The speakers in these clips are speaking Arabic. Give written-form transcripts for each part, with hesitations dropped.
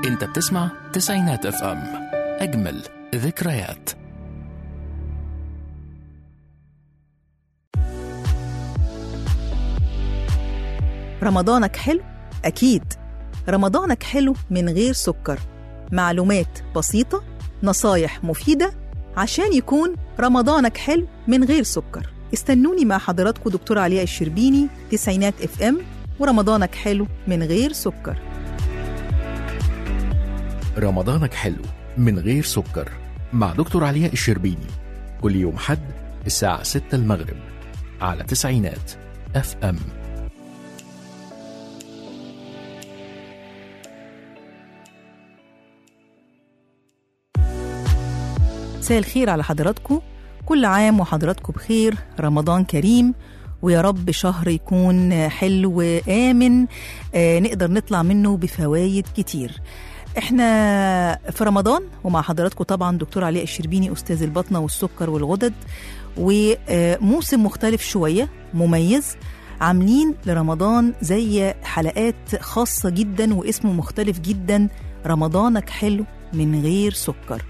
انت بتسمع تسعينات اف ام، اجمل ذكريات. رمضانك حلو؟ أكيد رمضانك حلو من غير سكر. معلومات بسيطة، نصايح مفيدة عشان يكون رمضانك حلو من غير سكر. استنوني مع حضراتكم دكتور علياء الشربيني، تسعينات اف ام، ورمضانك حلو من غير سكر. رمضانك حلو من غير سكر مع دكتور علياء الشربيني، كل يوم حد الساعة 6 المغرب على تسعينات اف ام. مساء الخير على حضراتكم، كل عام وحضراتكم بخير، رمضان كريم، ويا رب شهر يكون حلو وآمن، نقدر نطلع منه بفوايد كتير. احنا في رمضان ومع حضراتكم طبعا دكتور علياء الشربيني، أستاذ البطنة والسكر والغدد، وموسم مختلف شوية مميز، عاملين لرمضان زي حلقات خاصة جدا واسمه مختلف جدا، رمضانك حلو من غير سكر.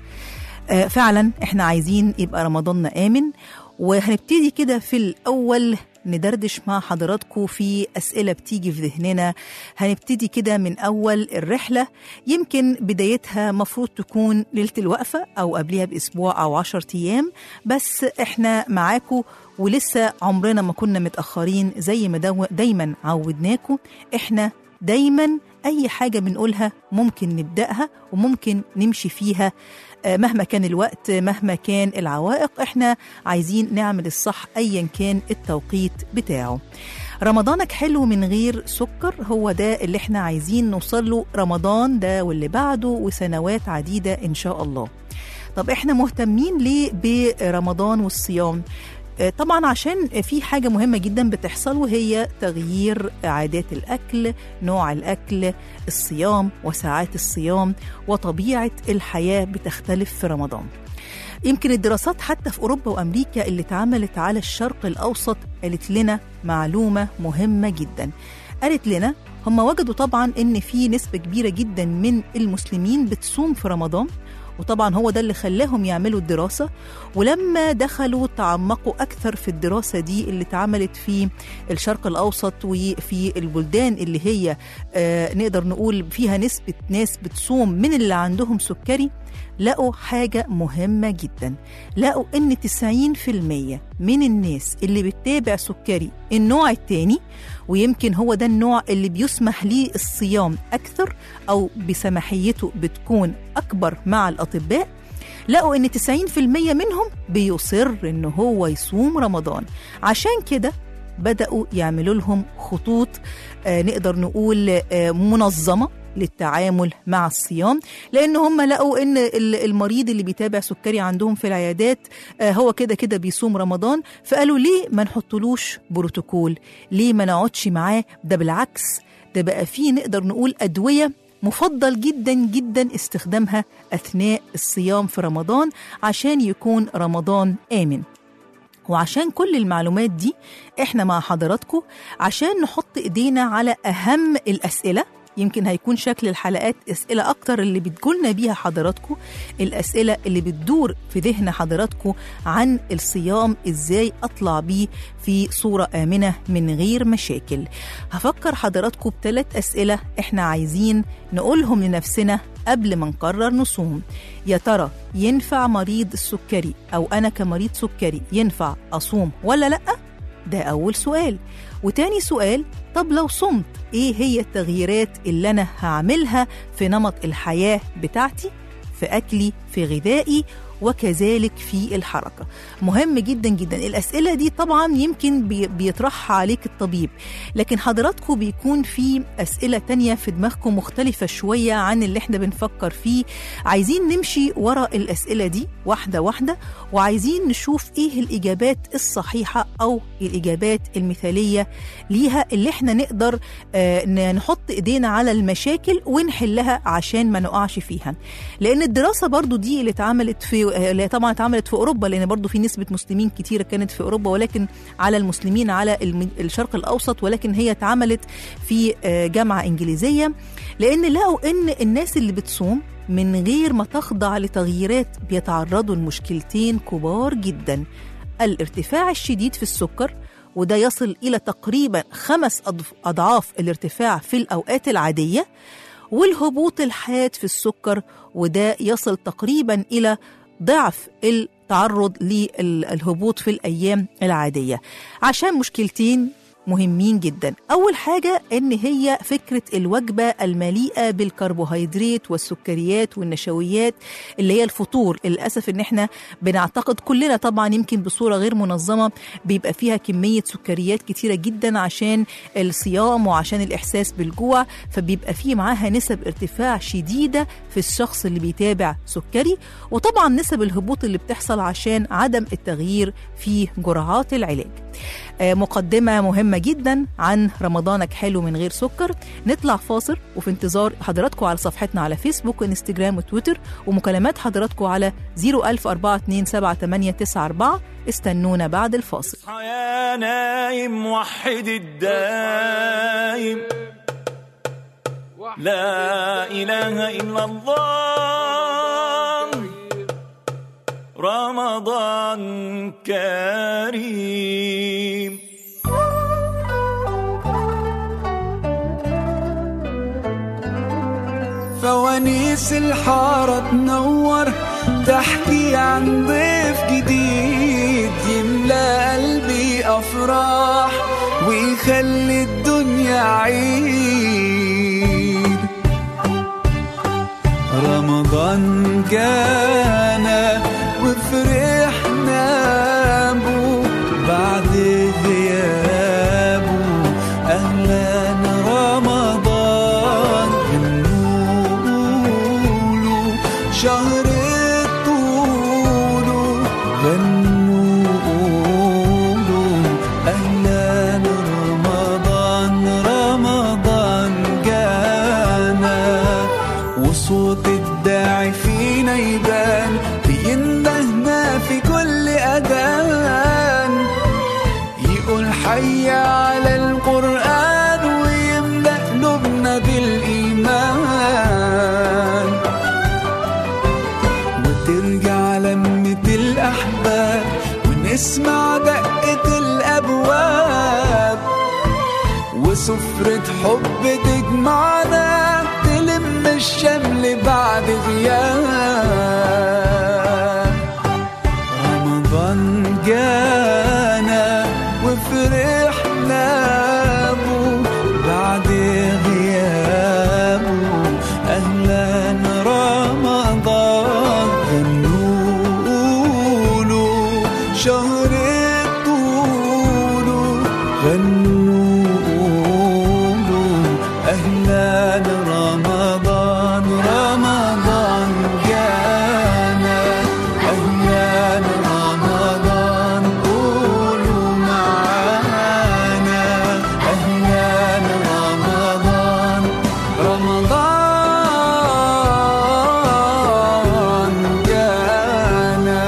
فعلا احنا عايزين يبقى رمضاننا آمن، وهنبتدي كده في الأول ندردش مع حضراتكم في أسئلة بتيجي في ذهننا. هنبتدي كده من أول الرحلة، يمكن بدايتها مفروض تكون ليلة الوقفة أو قبلها بأسبوع أو 10 أيام، بس احنا معاكم ولسه عمرنا ما كنا متأخرين زي ما دايما عودناكم. احنا دايما أي حاجة بنقولها ممكن نبدأها وممكن نمشي فيها مهما كان الوقت، مهما كان العوائق، احنا عايزين نعمل الصح أيا كان التوقيت بتاعه. رمضانك حلو من غير سكر، هو ده اللي احنا عايزين نوصل له رمضان ده واللي بعده وسنوات عديدة إن شاء الله. طب احنا مهتمين ليه برمضان والصيام؟ طبعا عشان في حاجة مهمة جدا بتحصل، وهي تغيير عادات الأكل، نوع الأكل، الصيام وساعات الصيام، وطبيعة الحياة بتختلف في رمضان. يمكن الدراسات حتى في أوروبا وأمريكا اللي اتعملت على الشرق الأوسط قالت لنا معلومة مهمة جدا. قالت لنا هم وجدوا طبعا إن في نسبة كبيرة جدا من المسلمين بتصوم في رمضان، وطبعا هو ده اللي خلاهم يعملوا الدراسة. ولما دخلوا تعمقوا أكثر في الدراسة دي اللي اتعملت في الشرق الأوسط وفي البلدان اللي هي نقدر نقول فيها نسبة ناس بتصوم من اللي عندهم سكري، لقوا حاجة مهمة جدا. لقوا إن 90% من الناس اللي بتتابع سكري النوع التاني، ويمكن هو ده النوع اللي بيسمح ليه الصيام أكثر أو بسماحيته بتكون أكبر مع الأطباء، لقوا إن 90% منهم بيصر إنه هو يصوم رمضان. عشان كده بدأوا يعملوا لهم خطوط نقدر نقول منظمة للتعامل مع الصيام، لأن هم لقوا إن المريض اللي بيتابع سكري عندهم في العيادات هو كده كده بيصوم رمضان، فقالوا ليه ما نحطلوش بروتوكول؟ ليه ما نقعدش معاه؟ ده بالعكس، ده بقى فيه نقدر نقول أدوية مفضل جدا جدا استخدامها أثناء الصيام في رمضان عشان يكون رمضان آمن. وعشان كل المعلومات دي احنا مع حضراتكم عشان نحط ايدينا على أهم الأسئلة. يمكن هيكون شكل الحلقات أسئلة أكتر اللي بتقولنا بيها حضراتكم، الأسئلة اللي بتدور في ذهن حضراتكم عن الصيام، إزاي أطلع بيه في صورة آمنة من غير مشاكل. هفكر حضراتكم ب3 أسئلة إحنا عايزين نقولهم لنفسنا قبل ما نقرر نصوم. يا ترى ينفع مريض السكري أو أنا كمريض سكري ينفع أصوم ولا لأ؟ ده أول سؤال. وتاني سؤال، طب لو صمت إيه هي التغييرات اللي أنا هعملها في نمط الحياة بتاعتي، في أكلي، في غذائي، وكذلك في الحركة. مهم جدا جدا. الأسئلة دي طبعا يمكن بيطرحها عليك الطبيب، لكن حضراتكم بيكون في أسئلة تانية في دماغكم مختلفة شوية عن اللي احنا بنفكر فيه. عايزين نمشي وراء الأسئلة دي واحدة واحدة، وعايزين نشوف ايه الإجابات الصحيحة أو الإجابات المثالية ليها، اللي احنا نقدر نحط ايدينا على المشاكل ونحلها عشان ما نقعش فيها. لأن الدراسة برضو دي اللي اتعملت اللي طبعا اتعملت في أوروبا، لأن برضو في نسبة مسلمين كتيرة كانت في أوروبا، ولكن على المسلمين على الشرق الأوسط، ولكن هي اتعملت في جامعة إنجليزية. لأن لقوا إن الناس اللي بتصوم من غير ما تخضع لتغييرات بيتعرضوا لمشكلتين كبار جدا: الارتفاع الشديد في السكر، وده يصل إلى تقريبا 5 أضعاف الارتفاع في الأوقات العادية، والهبوط الحاد في السكر، وده يصل تقريبا إلى ضعف التعرض للهبوط في الأيام العادية، عشان مشكلتين مهمين جدا. أول حاجة إن هي فكرة الوجبة المليئة بالكربوهيدرات والسكريات والنشويات اللي هي الفطور. للأسف إن إحنا بنعتقد كلنا طبعا يمكن بصورة غير منظمة بيبقى فيها كمية سكريات كتيرة جدا عشان الصيام وعشان الإحساس بالجوع، فبيبقى فيه معاها نسب ارتفاع شديدة في الشخص اللي بيتابع سكري، وطبعا نسب الهبوط اللي بتحصل عشان عدم التغيير في جرعات العلاج. مقدمة مهمة جدا عن رمضانك حلو من غير سكر. نطلع فاصل وفي انتظار حضراتكم على صفحتنا على فيسبوك وانستجرام وتويتر، ومكالمات حضراتكم على 010427894. استنونا بعد الفاصل. يا نايم وحد الدايم لا إله إلا الله، رمضان كريم. فوانيس الحارة تنور تحكي عن ضيف جديد يملأ قلبي أفراح ويخلي الدنيا عيد. رمضان جانا وفرحنا بو بعد غيابه، أهلا رمضان غنوله شهر طوله، غنوله أهلا رمضان. رمضان جانا وصوت الداعي فينا يبان بيندهنا في كل أذان، يقول حي على القرآن ويملأ قلوبنا بالإيمان، وترجع لمة الأحباب ونسمع دقة الأبواب، وسفرة حب تجمعنا تلم الشمل بعد غياب. رمضان جانا وفرحنا بو بعد غيابه، أهلا رمضان غنوله شهر طوله، غنوله أهلا رمضان. رمضان جانا أهلا رمضان، قولوا معانا أهلا رمضان. رمضان جانا.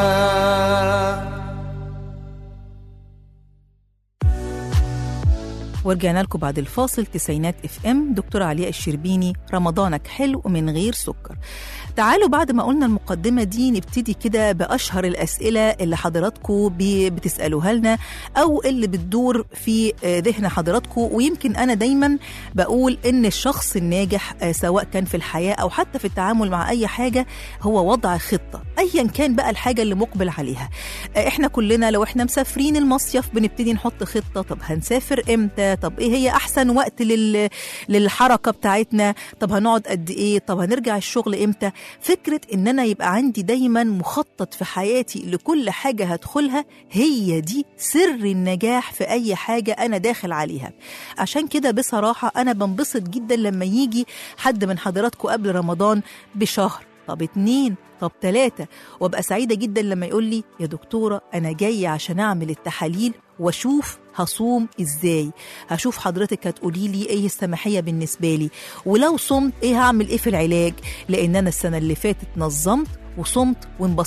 ورجعنا لكم بعد الفاصل. تسعينات اف ام، دكتورة علياء الشربيني، رمضانك حلو ومن غير سكر. تعالوا بعد ما قلنا المقدمة دي نبتدي كده بأشهر الأسئلة اللي حضراتكم بتسألوها لنا أو اللي بتدور في ذهن حضراتكم. ويمكن أنا دايما بقول إن الشخص الناجح سواء كان في الحياة أو حتى في التعامل مع أي حاجة هو وضع خطة أيا كان بقى الحاجة اللي مقبل عليها. إحنا كلنا لو إحنا مسافرين المصيف بنبتدي نحط خطة، طب هنسافر إمتى، طب إيه هي أحسن وقت للحركة بتاعتنا، طب هنقعد قد إيه، طب هنرجع الشغل إمتى. فكرة إن أنا يبقى عندي دايما مخطط في حياتي لكل حاجة هدخلها، هي دي سر النجاح في أي حاجة أنا داخل عليها. عشان كده بصراحة أنا بنبسط جدا لما يجي حد من حضراتكم قبل رمضان بشهر، طب 2، طب 3، وابقى سعيدة جدا لما يقول لي يا دكتورة أنا جاية عشان أعمل التحاليل واشوف هصوم ازاي، هشوف حضرتك هتقولي لي ايه السماحية بالنسبة لي، ولو صمت ايه هعمل ايه في العلاج، لان انا السنة اللي فاتت نظمت وصمت وانبسطت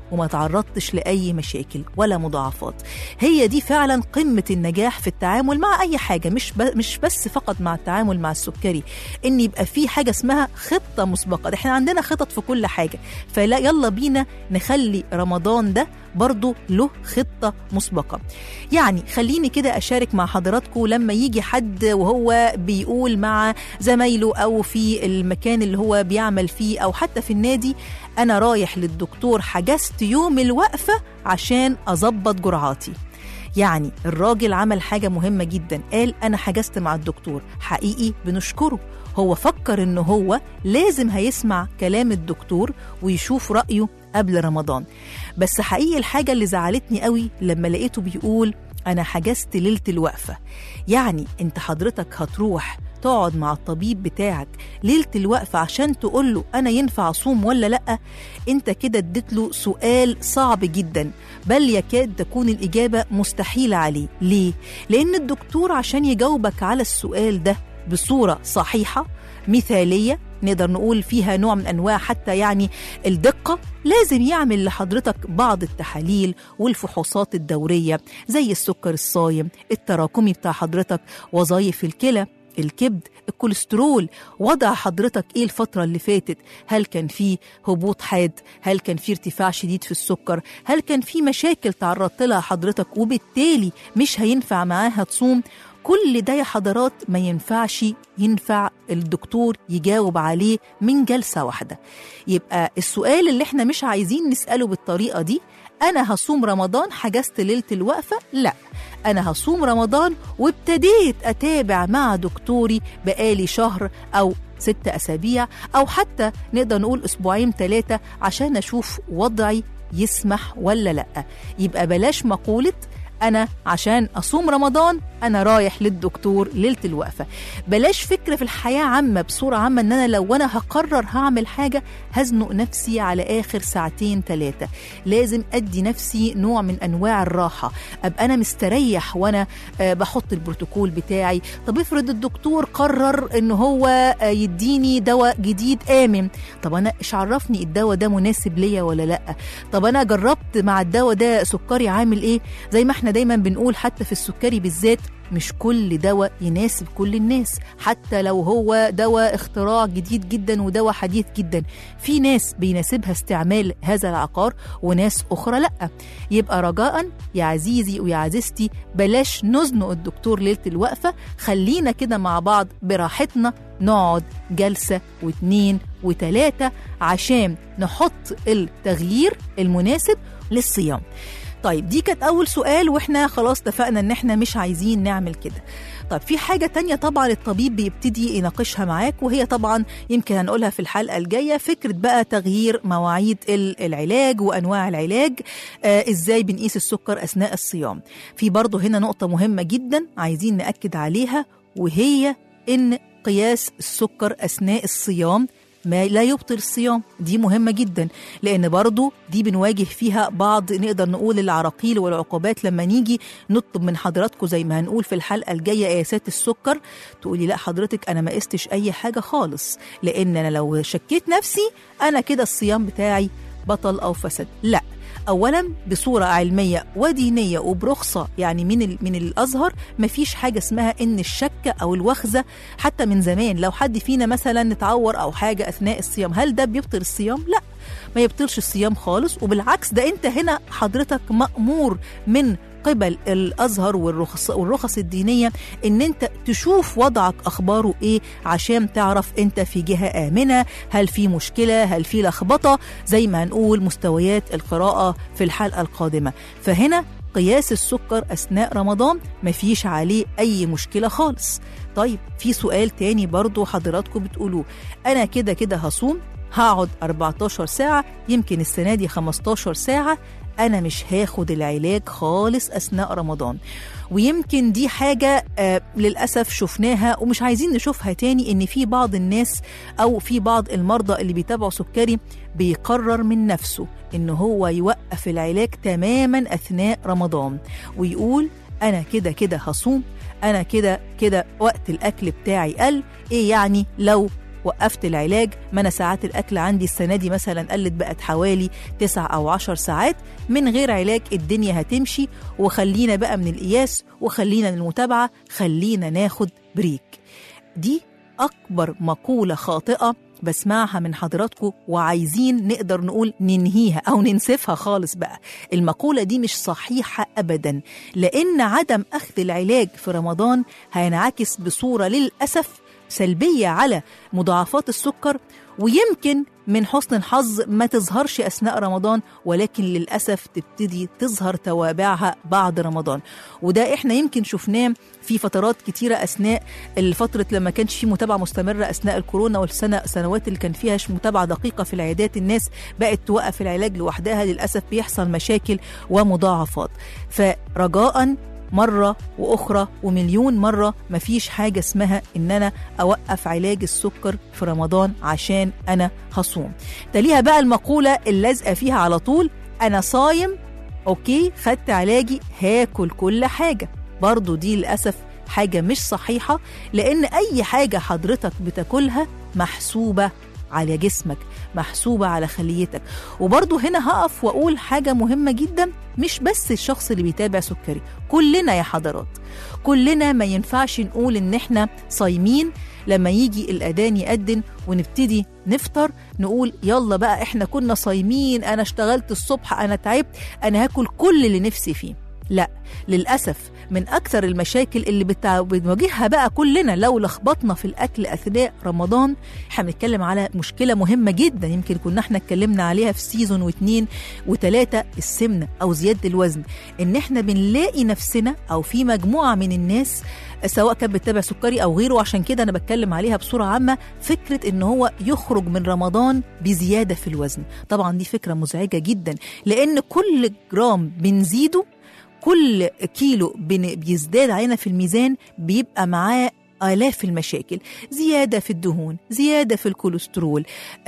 وما تعرضتش لأي مشاكل ولا مضاعفات. هي دي فعلا قمة النجاح في التعامل مع أي حاجة، مش بس فقط مع التعامل مع السكري، إن يبقى في حاجة اسمها خطة مسبقة. احنا عندنا خطط في كل حاجة، فلا يلا بينا نخلي رمضان ده برضو له خطة مسبقة. يعني خليني كده أشارك مع حضراتكم لما يجي حد وهو بيقول مع زمايله أو في المكان اللي هو بيعمل فيه أو حتى في النادي: أنا رايح للدكتور، حجزت يوم الوقفة عشان أظبط جرعاتي. يعني الراجل عمل حاجة مهمة جدا، قال أنا حجزت مع الدكتور. حقيقي بنشكره، هو فكر إنه هو لازم هيسمع كلام الدكتور ويشوف رأيه قبل رمضان. بس حقيقي الحاجة اللي زعلتني قوي لما لقيته بيقول أنا حجزت ليلة الوقفة. يعني أنت حضرتك هتروح تقعد مع الطبيب بتاعك ليلة الوقفة عشان تقوله أنا ينفع أصوم ولا لأ؟ أنت كده اديت له سؤال صعب جدا، بل يكاد تكون الإجابة مستحيلة عليه. ليه؟ لأن الدكتور عشان يجاوبك على السؤال ده بصورة صحيحة مثالية، نقدر نقول فيها نوع من أنواع حتى يعني الدقة، لازم يعمل لحضرتك بعض التحاليل والفحوصات الدورية زي السكر الصايم، التراكمي بتاع حضرتك، وظائف الكلى، الكبد، الكوليسترول، وضع حضرتك ايه الفترة اللي فاتت، هل كان في هبوط حاد، هل كان في ارتفاع شديد في السكر، هل كان في مشاكل تعرضت لها حضرتك وبالتالي مش هينفع معاها تصوم. كل ده يا حضرات ما ينفع الدكتور يجاوب عليه من جلسة واحدة. يبقى السؤال اللي احنا مش عايزين نسأله بالطريقة دي، أنا هصوم رمضان حجزت ليلة الوقفة، لا، أنا هصوم رمضان وابتديت أتابع مع دكتوري بقالي شهر أو 6 أسابيع أو حتى نقدر نقول 2-3 عشان أشوف وضعي يسمح ولا لا. يبقى بلاش مقولة أنا عشان أصوم رمضان أنا رايح للدكتور ليلة الوقفة. بلاش فكرة في الحياة عامة بصورة عامة إن أنا لو أنا هقرر هعمل حاجة هزنق نفسي على آخر 2-3. لازم أدي نفسي نوع من أنواع الراحة، أبقى أنا مستريح وأنا بحط البروتوكول بتاعي. طب افرض الدكتور قرر إنه هو يديني دواء جديد آمن، طب أنا إيش عرفني الدواء ده مناسب ليا ولا لأ؟ طب أنا جربت مع الدواء ده سكري عامل إيه؟ زي ما احنا دايما بنقول حتى في السكري بالذات، مش كل دواء يناسب كل الناس، حتى لو هو دواء اختراع جديد جدا ودواء حديث جدا، في ناس بيناسبها استعمال هذا العقار وناس أخرى لأ. يبقى رجاء يا عزيزي ويا عزيزتي بلاش نزنق الدكتور ليلة الوقفة، خلينا كده مع بعض براحتنا نقعد جلسة 2 و3 عشان نحط التغيير المناسب للصيام. طيب دي كانت أول سؤال، وإحنا خلاص اتفقنا إن إحنا مش عايزين نعمل كده. طب في حاجة تانية طبعا الطبيب بيبتدي يناقشها معاك، وهي طبعا يمكن هنقولها في الحلقة الجاية، فكرة بقى تغيير مواعيد العلاج وأنواع العلاج، إزاي بنقيس السكر أثناء الصيام. في برضو هنا نقطة مهمة جدا عايزين نأكد عليها، وهي إن قياس السكر أثناء الصيام ما لا يبطل الصيام. دي مهمة جدا، لأن برضو دي بنواجه فيها بعض نقدر نقول العراقيل والعقوبات لما نيجي نطلب من حضراتكم زي ما هنقول في الحلقة الجاية قياسات السكر، تقولي لا حضرتك أنا ما قستش أي حاجة خالص، لأن أنا لو شكيت نفسي أنا كده الصيام بتاعي بطل أو فسد. لا، أولا بصورة علمية ودينية وبرخصة يعني من الأزهر، مفيش حاجة اسمها إن الشك أو الوخزة. حتى من زمان لو حد فينا مثلا نتعور أو حاجة أثناء الصيام، هل ده بيبطل الصيام؟ لا، ما يبطلش الصيام خالص، وبالعكس ده أنت هنا حضرتك مأمور من قبل الأزهر والرخص الدينية إن أنت تشوف وضعك أخباره إيه عشان تعرف أنت في جهة آمنة، هل في مشكلة، هل في لخبطة، زي ما هنقول مستويات القراءة في الحلقة القادمة. فهنا قياس السكر أثناء رمضان مفيش عليه أي مشكلة خالص. طيب في سؤال تاني برضو حضراتكم بتقولوه، أنا كده هصوم، هقعد 14 ساعة، يمكن السنة دي 15 ساعة، أنا مش هاخد العلاج خالص أثناء رمضان. ويمكن دي حاجة للأسف شفناها ومش عايزين نشوفها تاني، إن في بعض الناس أو في بعض المرضى اللي بيتابعوا سكري بيقرر من نفسه إنه هو يوقف العلاج تماما أثناء رمضان، ويقول أنا كده هصوم، أنا كده وقت الأكل بتاعي قل، إيه يعني لو وقفت العلاج، ما أنا ساعات الأكل عندي السنة دي مثلا قلت بقت حوالي 9 أو 10 ساعات، من غير علاج الدنيا هتمشي. وخلينا بقى من القياس وخلينا من المتابعة، خلينا ناخد بريك. دي أكبر مقولة خاطئة بسمعها من حضراتكم، وعايزين نقدر نقول ننهيها أو ننسفها خالص بقى. المقولة دي مش صحيحة أبدا، لأن عدم أخذ العلاج في رمضان هينعكس بصورة للأسف سلبية على مضاعفات السكر، ويمكن من حسن الحظ ما تظهرش أثناء رمضان، ولكن للأسف تبتدي تظهر توابعها بعد رمضان. وده إحنا يمكن شفناه في فترات كتيرة أثناء الفترة لما كانش في متابعة مستمرة أثناء الكورونا، والسنوات اللي كان فيها متابعة دقيقة في العيادات، الناس بقت توقف العلاج لوحدها، للأسف بيحصل مشاكل ومضاعفات. فرجاءً مرة وأخرى ومليون مرة مفيش حاجة اسمها إن أنا أوقف علاج السكر في رمضان عشان أنا هصوم. تليها بقى المقولة اللازقة فيها على طول، أنا صايم أوكي خدت علاجي هاكل كل حاجة. برضو دي للأسف حاجة مش صحيحة، لأن أي حاجة حضرتك بتاكلها محسوبة على جسمك، محسوبة على خليتك. وبرضو هنا هقف وأقول حاجة مهمة جدا، مش بس الشخص اللي بيتابع سكري، كلنا يا حضرات، كلنا ما ينفعش نقول إن احنا صايمين لما يجي الأذان يأذن ونبتدي نفطر نقول يلا بقى احنا كنا صايمين، أنا اشتغلت الصبح، أنا تعبت، أنا هاكل كل اللي نفسي فيه. لا، للأسف من أكثر المشاكل اللي بنواجهها بقى كلنا لو لخبطنا في الأكل أثناء رمضان، احنا بنتكلم على مشكلة مهمة جدا يمكن كنا احنا اتكلمنا عليها في سيزون 2 و3، السمنة أو زيادة الوزن. إن احنا بنلاقي نفسنا أو في مجموعة من الناس سواء كان بتتابع سكري أو غيره، عشان كده أنا بتكلم عليها بصورة عامة، فكرة إن هو يخرج من رمضان بزيادة في الوزن. طبعا دي فكرة مزعجة جدا، لأن كل جرام بنزيده، كل كيلو بيزداد علينا في الميزان بيبقى معاه آلاف المشاكل، زيادة في الدهون، زيادة في الكوليسترول،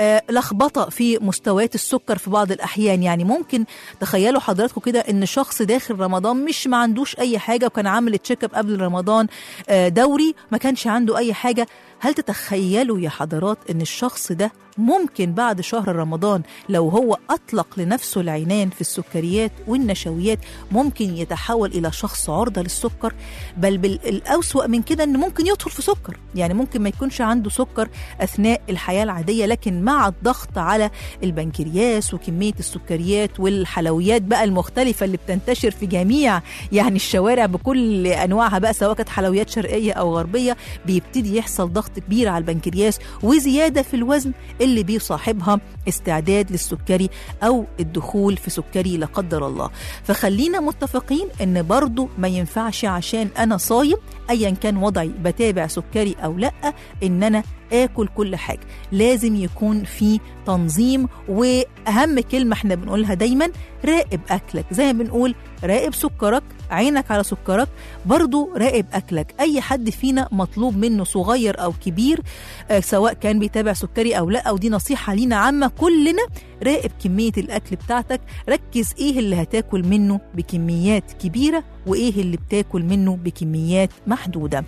لخبطة في مستويات السكر في بعض الأحيان. يعني ممكن تخيلوا حضراتكم كده إن شخص داخل رمضان مش ما عندوش أي حاجة، وكان عامل تشيك اب قبل رمضان دوري ما كانش عنده أي حاجة. هل تتخيلوا يا حضرات إن الشخص ده ممكن بعد شهر رمضان لو هو أطلق لنفسه العنان في السكريات والنشويات ممكن يتحول إلى شخص عرضة للسكر؟ بل بالأسوأ من كده إن ممكن يدخل في سكر. يعني ممكن ما يكونش عنده سكر أثناء الحياة العادية، لكن مع الضغط على البنكرياس وكمية السكريات والحلويات بقى المختلفة اللي بتنتشر في جميع يعني الشوارع بكل أنواعها بقى، سواء كانت حلويات شرقية أو غربية، بيبتدي يحصل ضغط كبير على البنكرياس وزيادة في الوزن اللي بيصاحبها استعداد للسكري أو الدخول في سكري لا قدر الله. فخلينا متفقين إن برضو ما ينفعش عشان أنا صايم أيا كان وضعي بتابع سكري أو لأ إن أنا آكل كل حاجة. لازم يكون في تنظيم، وأهم كلمة احنا بنقولها دايما راقب أكلك. زي ما بنقول راقب سكرك، عينك على سكرك، برضو راقب أكلك. أي حد فينا مطلوب منه صغير أو كبير سواء كان بيتابع سكري أو لا، ودي نصيحة لينا عامة كلنا، راقب كمية الأكل بتاعتك، ركز إيه اللي هتاكل منه بكميات كبيرة وإيه اللي بتاكل منه بكميات محدودة.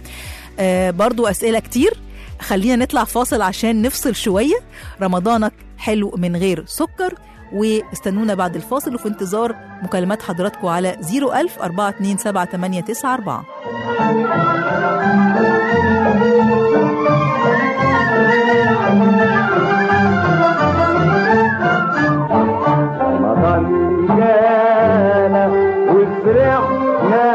برضو أسئلة كتير، خلينا نطلع فاصل عشان نفصل شوية. رمضانك حلو من غير سكر، واستنونا بعد الفاصل وفي انتظار مكالمات حضراتكم على 010427894. رمضان جانا وفرحنا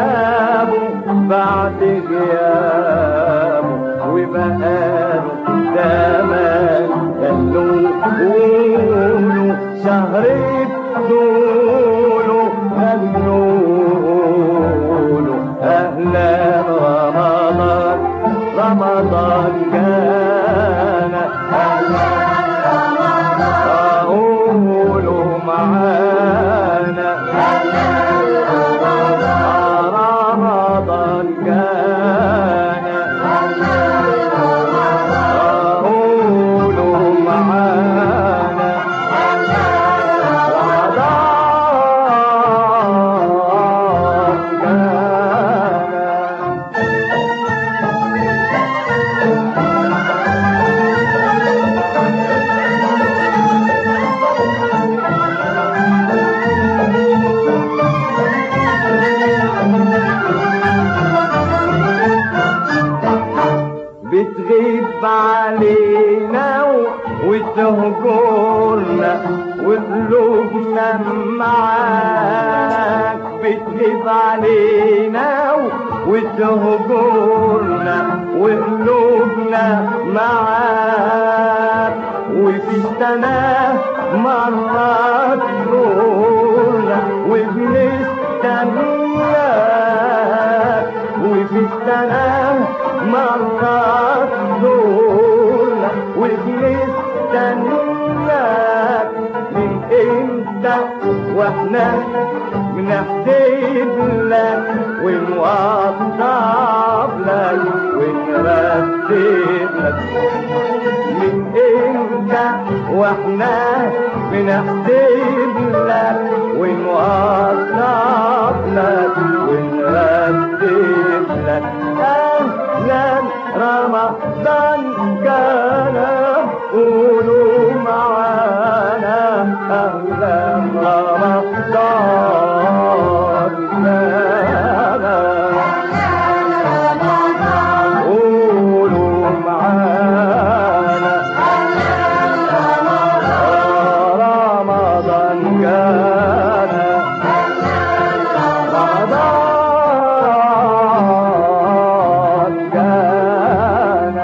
بعد غيابه وبقاله زمان، قالوا قولوا شهر طوله، قالوا أهلا رمضان، رمضان جانا، أهلا رمضان، قولوا معانا أهلا رمضان جانا، أهلا قولوا معانا أهلا رمضان جانا. علينا وتهجرنا وقلوبنا معاك بتغيب علينا وتهجرنا وقلوبنا معاك وفي سنة مرات تزورنا وبنستناك وفي سنة مرات تزورنا وبنستناك من امتى واحنا بنحسب لك ونوضب لك ونرتب لك من امتى واحنا بنحسب لك ونوضب لك ونرتب لك اهلا رمضان كان قولوا معانا اهلا رمضان قولوا معانا رمضان كان رمضان كان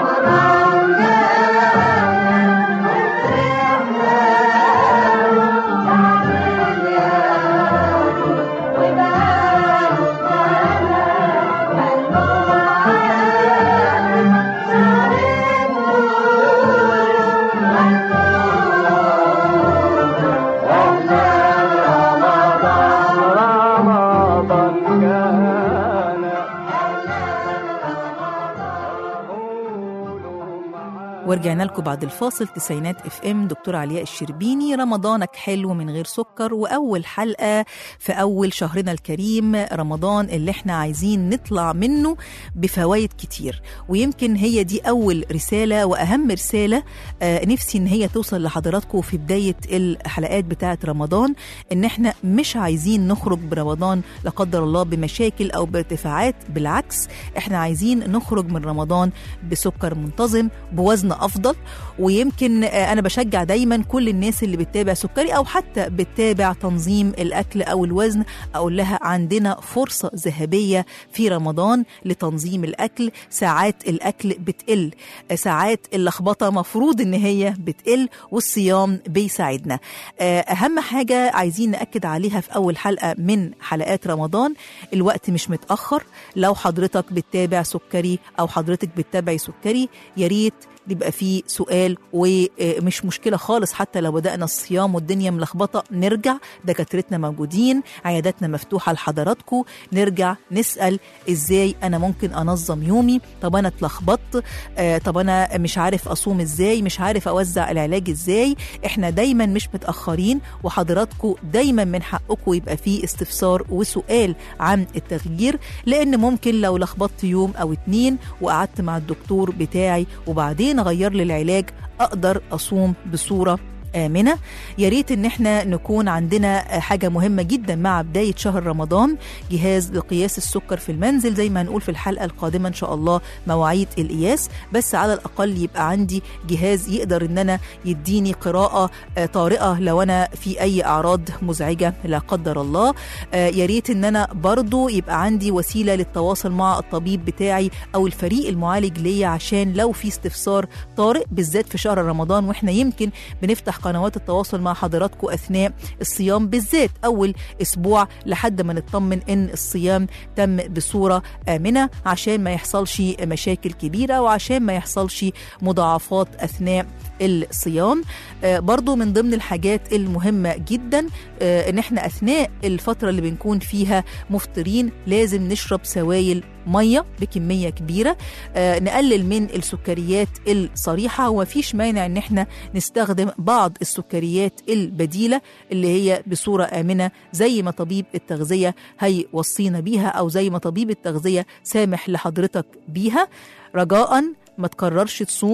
ورجعنا لكم بعد الفاصل تسعينات اف ام. دكتور علياء الشربيني، رمضانك حلو من غير سكر، واول حلقه في اول شهرنا الكريم رمضان اللي احنا عايزين نطلع منه بفوائد كتير. ويمكن هي دي اول رساله واهم رساله نفسي ان هي توصل لحضراتكم في بدايه الحلقات بتاعه رمضان، ان احنا مش عايزين نخرج برمضان لا قدر الله بمشاكل او بارتفاعات، بالعكس احنا عايزين نخرج من رمضان بسكر منتظم بوزن افضل. ويمكن انا بشجع دايما كل الناس اللي بتتابع سكري او حتى بتتابع تنظيم الاكل او الوزن، اقول لها عندنا فرصه ذهبيه في رمضان لتنظيم الاكل. ساعات الاكل بتقل، ساعات اللخبطه مفروض ان هي بتقل، والصيام بيساعدنا. اهم حاجه عايزين ناكد عليها في اول حلقه من حلقات رمضان، الوقت مش متاخر. لو حضرتك بتتابع سكري او حضرتك بتتابعي سكري، يا ريت يبقى فيه سؤال، ومش مشكلة خالص حتى لو بدأنا الصيام والدنيا ملخبطة، نرجع دكاترتنا موجودين، عياداتنا مفتوحة لحضراتكم، نرجع نسأل ازاي انا ممكن انظم يومي. طب انا اتلخبطت، طب انا مش عارف اصوم ازاي، مش عارف اوزع العلاج ازاي. احنا دايما مش متأخرين، وحضراتكم دايما من حقكم يبقى فيه استفسار وسؤال عن التغيير، لان ممكن لو لخبطت يوم او 2 وقعدت مع الدكتور بتاعي وبعدين غير لي العلاج، أقدر أصوم بصورة آمنة. يا ريت ان احنا نكون عندنا حاجة مهمة جدا مع بداية شهر رمضان، جهاز لقياس السكر في المنزل، زي ما هنقول في الحلقة القادمة ان شاء الله مواعيد القياس، بس على الاقل يبقى عندي جهاز يقدر ان انا يديني قراءة طارئة لو انا في اي اعراض مزعجة لا قدر الله. يا ريت ان انا برضو يبقى عندي وسيلة للتواصل مع الطبيب بتاعي او الفريق المعالج ليا، عشان لو في استفسار طارئ بالذات في شهر رمضان، واحنا يمكن بنفتح قنوات التواصل مع حضراتكم أثناء الصيام بالذات أول أسبوع، لحد ما نطمن إن الصيام تم بصورة آمنة، عشان ما يحصلش مشاكل كبيرة وعشان ما يحصلش مضاعفات أثناء الصيام. برضو من ضمن الحاجات المهمة جدا إن احنا أثناء الفترة اللي بنكون فيها مفطرين لازم نشرب سوائل مية بكمية كبيرة، نقلل من السكريات الصريحة، ومفيش مانع ان احنا نستخدم بعض السكريات البديلة اللي هي بصورة آمنة زي ما طبيب التغذية هيوصينا بيها، او زي ما طبيب التغذية سامح لحضرتك بيها. رجاء ما تقررش تصوم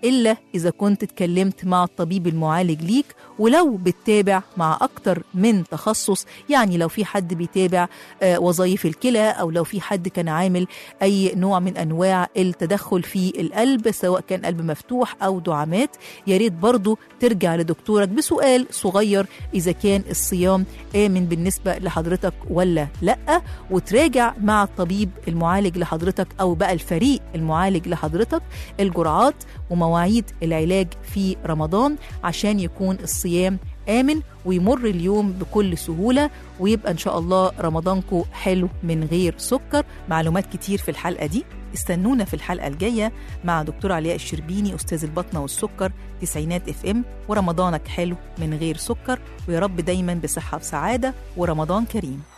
إلا إذا كنت اتكلمت مع الطبيب المعالج ليك، ولو بتتابع مع أكتر من تخصص، يعني لو في حد بيتابع وظائف الكلى، أو لو في حد كان عامل أي نوع من أنواع التدخل في القلب سواء كان قلب مفتوح أو دعامات، يا ريت برضو ترجع لدكتورك بسؤال صغير إذا كان الصيام آمن بالنسبة لحضرتك ولا لأ، وتراجع مع الطبيب المعالج لحضرتك أو بقى الفريق المعالج لحضرتك الجرعات ومواعيد العلاج في رمضان عشان يكون الصيام آمن ويمر اليوم بكل سهولة، ويبقى إن شاء الله رمضانكم حلو من غير سكر. معلومات كتير في الحلقة دي، استنونا في الحلقة الجاية مع دكتور علياء الشربيني أستاذ البطنة والسكر، تسعينات FM، ورمضانك حلو من غير سكر، ويا رب دايما بصحة وسعادة ورمضان كريم.